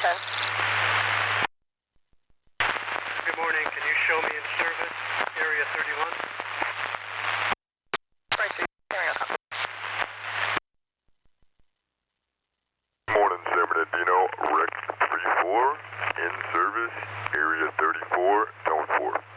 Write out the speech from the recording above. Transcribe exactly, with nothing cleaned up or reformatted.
ten. Good morning. Can you show me in service, area thirty-one? Right, so you're carrying us. Morning, San Bernardino, Rex three four, in service, area thirty-four, zone four.